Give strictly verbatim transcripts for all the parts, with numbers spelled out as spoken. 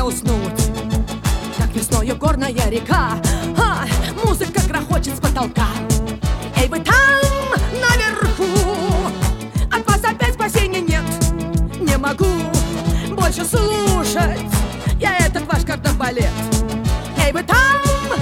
уснуть. Как весною горная река, а, музыка грохочет с потолка. Эй, вы там, наверху, от вас опять спасения нет. Не могу больше слушать я этот ваш кардебалет. Эй, вы там,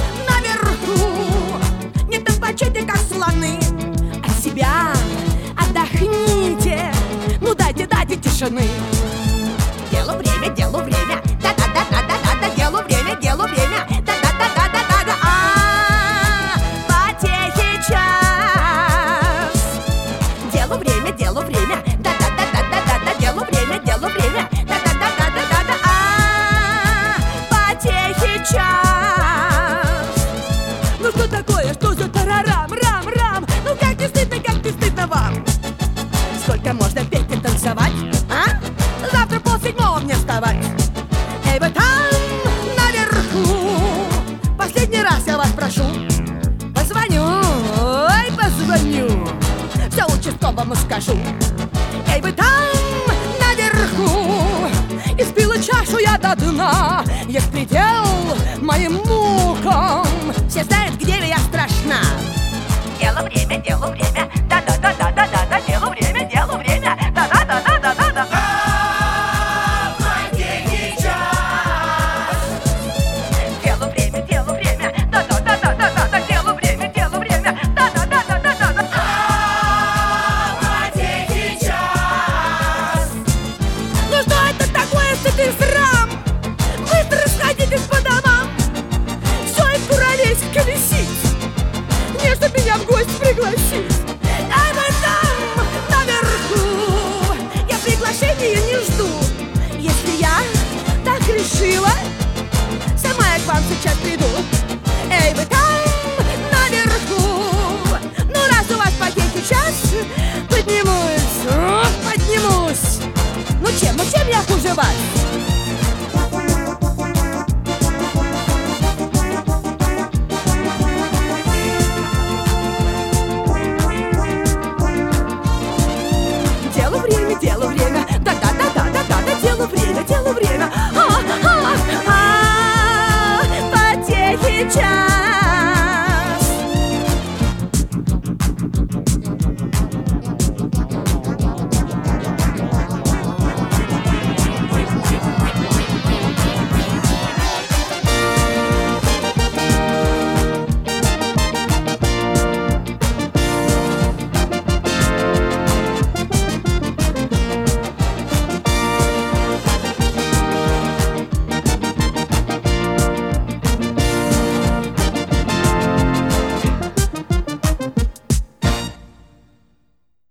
наверху, не топочите, как слоны. От себя отдохните, ну дайте, дайте тишины. Делу время, делу время, да-да-да-да-да-да, делу время, делу время, да-да-да-да-да-да, а потехи час. Делу время, делу время, да-да-да-да-да-да, делу время, делу время, да-да-да-да-да-да, а потехи час. Ну что такое, что за тарарам, рам, рам? Ну как не стыдно, как не стыдно вам? Сколько можно петь и танцевать, а? Завтра полседьмого мне вставать. Эй, вы там, наверху, последний раз я вас прошу, позвоню, ой, позвоню, все участковому скажу. Эй, вы там, наверху, испила чашу я до дна. Есть предел моим мукам, все знают, где я страшна. Дело время, дело время, да-да-да-да-да-да.